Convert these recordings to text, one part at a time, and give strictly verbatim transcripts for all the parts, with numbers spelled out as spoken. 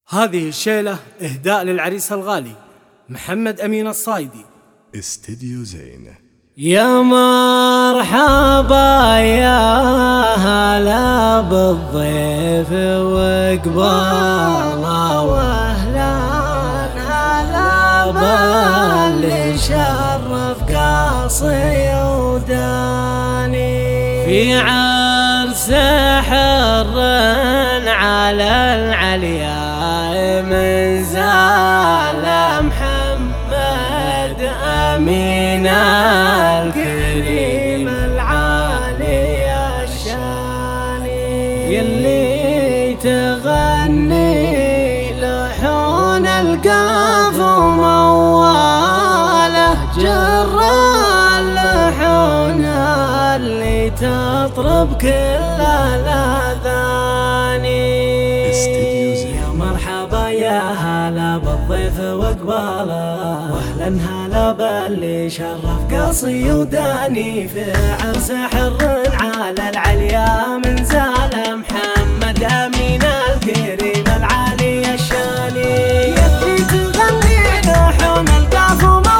هذه الشيلة إهداء للعريس الغالي محمد أمين الصايدي، استديو زين. يا مرحبا يا هلا بالضيف وقباله، واهلا هلا باللي شرف قاصي وداني في عرس حر على العليا من زال محمد أمين الكريم العالي الشاني، يلي تغني لحون القاف ومواله جر اللحون اللي تطرب كل الأذاني. يا مرحبا يا هلا بالضيف وقباله، واهلا هلا باللي شرف قاصي وداني في عرس حر على العليا من زال محمد أمين الكريم العالي الشاني، يلي تغني لحون القاف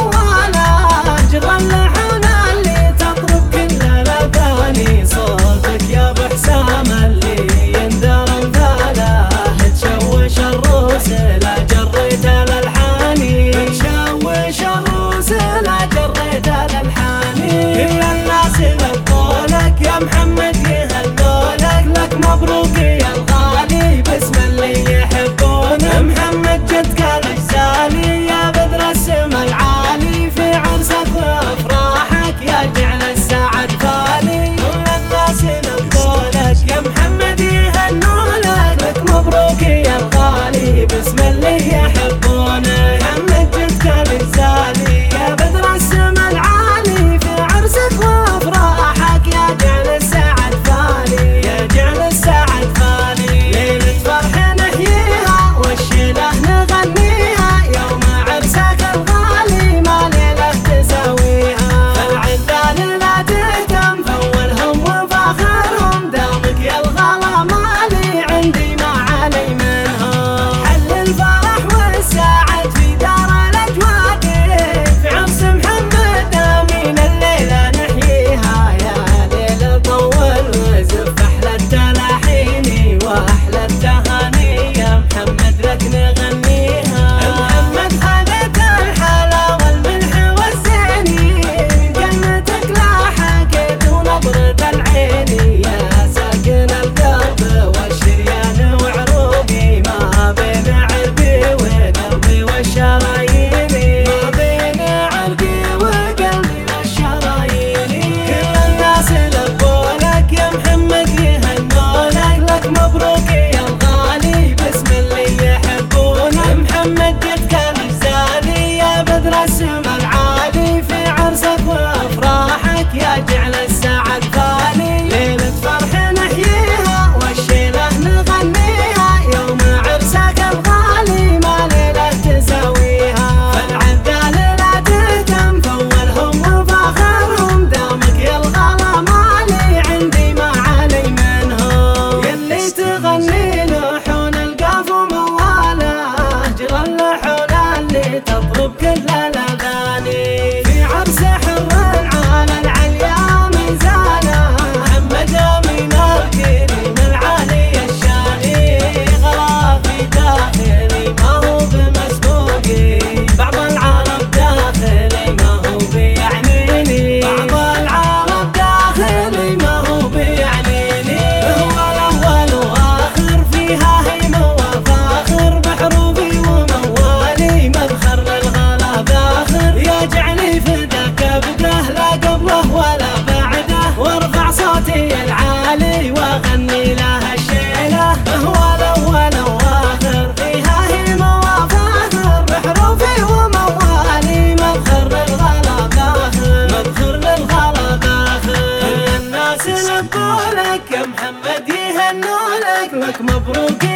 ومواله جر اللحون اللي تطرب كل الأذاني. صوتك يا ابو حسام اللي يندر مثاله تشوش الروس لا جريت الالحاني، تشوش الروس لا جريت الالحاني. كل الناس يلقولك يا محمد يهنولك، لك مبروك يا الغالي باسم اللي يحبونك. محمد جد قال اجزالي يا بدر السم العالي، في عرسك وافراحك يا جعل السعد فالي. كل الناس يلقولك يا محمد يهنولك، لك مبروك يا الغالي باسم اللي يحبونك. محمد جد قال اجزالي يا بدر السم العالي، في عرسك وافراحك يا جعل السعد فالي، يا جعل السعد فالي. ليلة فرح نحييها والشيلة نغنيها، يوم عرسك الغالي ما ليلة تساويها. فالعدال لا تهتم فولهم وفاخرهم، دامك يا الغلا مالي عندي ما علي منهم. حل الفرح والسعد في دار الاجواد، في عرس محمد امين الليله نحييها. يا ليل طول وزف احلى التلاحيني واحلى التهاني، يا محمد لك نغنيها. محمد خذت الحلا والملح والزيني، من جنتك لا حكيت ونظرة العيني. يا ساكن القلب والشريان وعروقي، ما بين عرقي وقلبي والشراييني، ما بين عرقي وقلبي والشراييني. كل الناس يلبولك يا محمد يهنولك، لك مبروك يا الغالي باسم اللي يحبونك. محمد جد كان اجزالي يا بدر السم العالي، في عرسك وافراحك يا جعل السعد فالي. ليلة فرح نحييها والشيلة نغنيها، يوم عرسك الغالي ما ليلة تساويها. فالعدال لا تهتم فولهم وفاخرهم، دامك يا الغلا مالي عندي ما علي منهم. يلي تغني لحون القاف ومواله جر اللحون اللي تطرب كل الاذاني، في عرس حر على العليا من زاله محمد امين الكريم العالي الشاني. غلا في داخلي ما هو بمسبوقي، بعض العرب داخلي ما هو بيعنيني، بعض العرب داخلي ما هو بيعنيني. هو الاول واخر فيها هيمه وفاخر، بحروفي وموالي مذخر للغلا باخر. يا جعلي فداك ابده لا قبله ولا بعده، وارفع صوتي العالي واغني لها الشيله. هو الاول واخر فيها هيمه وفاخر، بحروفي وموالي مذخر للغلا باخر، مذخر للغلا باخر. كل الناس يلبولك يا محمد يهنولك، لك مبروك